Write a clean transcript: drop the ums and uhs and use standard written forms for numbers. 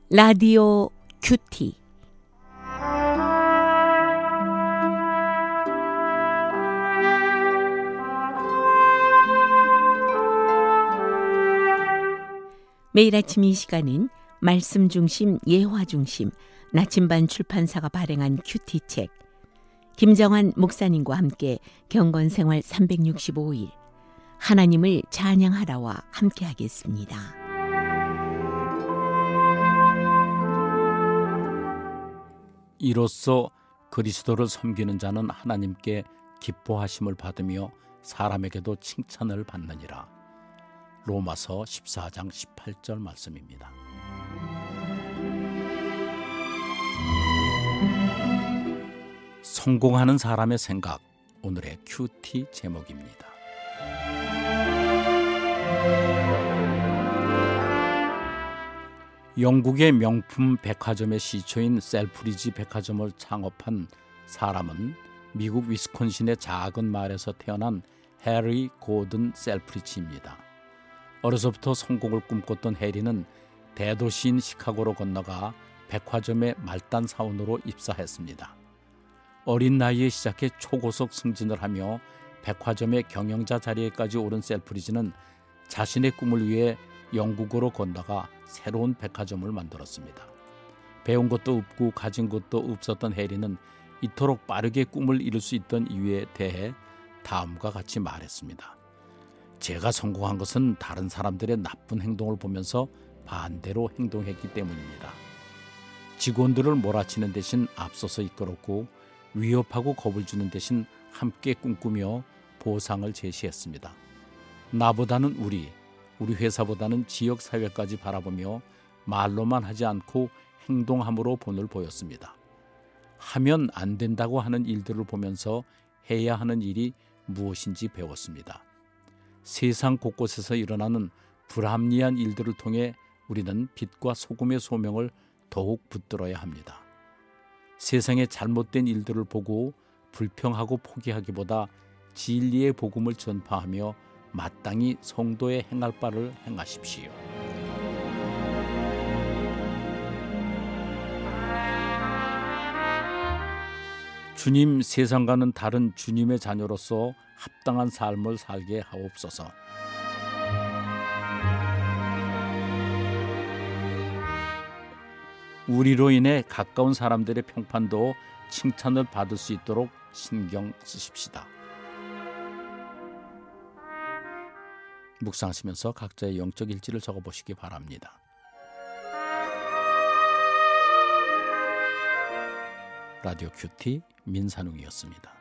라디오 큐티. 매일 아침 이 시간은 말씀 중심, 예화 중심, 나침반 출판사가 발행한 큐티 책, 김정환 목사님과 함께 경건생활 365일, 하나님을 찬양하라와 함께 하겠습니다. 이로써 그리스도를 섬기는 자는 하나님께 기뻐하심을 받으며 사람에게도 칭찬을 받느니라. 로마서 14장 18절 말씀입니다. 성공하는 사람의 생각, 오늘의 큐티 제목입니다. 영국의 명품 백화점의 시초인 셀프리지 백화점을 창업한 사람은 미국 위스콘신의 작은 마을에서 태어난 해리 고든 셀프리지입니다. 어려서부터 성공을 꿈꿨던 해리는 대도시인 시카고로 건너가 백화점의 말단 사원으로 입사했습니다. 어린 나이에 시작해 초고속 승진을 하며 백화점의 경영자 자리에까지 오른 셀프리지는 자신의 꿈을 위해 영국으로 건너가 새로운 백화점을 만들었습니다. 배운 것도 없고 가진 것도 없었던 해리는 이토록 빠르게 꿈을 이룰 수 있던 이유에 대해 다음과 같이 말했습니다. 제가 성공한 것은 다른 사람들의 나쁜 행동을 보면서 반대로 행동했기 때문입니다. 직원들을 몰아치는 대신 앞서서 이끌었고 위협하고 겁을 주는 대신 함께 꿈꾸며 보상을 제시했습니다. 나보다는 우리 회사보다는 지역사회까지 바라보며 말로만 하지 않고 행동함으로 본을 보였습니다. 하면 안 된다고 하는 일들을 보면서 해야 하는 일이 무엇인지 배웠습니다. 세상 곳곳에서 일어나는 불합리한 일들을 통해 우리는 빛과 소금의 소명을 더욱 붙들어야 합니다. 세상의 잘못된 일들을 보고 불평하고 포기하기보다 진리의 복음을 전파하며 마땅히 성도의 행할 바를 행하십시오. 주님, 세상과는 다른 주님의 자녀로서 합당한 삶을 살게 하옵소서. 우리로 인해 가까운 사람들의 평판도 칭찬을 받을 수 있도록 신경 쓰십시다. 묵상하시면서 각자의 영적 일지를 적어보시기 바랍니다. 라디오 큐티 민산웅이었습니다.